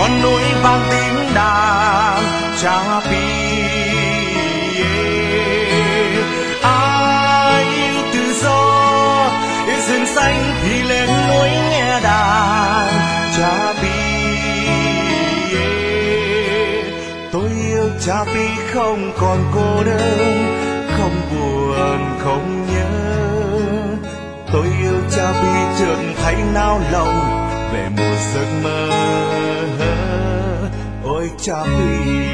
núi vang tiếng đàn Cha Pi. Ai yêu tự do yêu rừng xanh thì lên núi nghe đàn Cha Pi. Tôi yêu Cha Pi không còn cô đơn, không buồn không nhớ. Tôi yêu Cha Pi chợt thấy nao lòng về một giấc mơ. Ôi Cha Pi.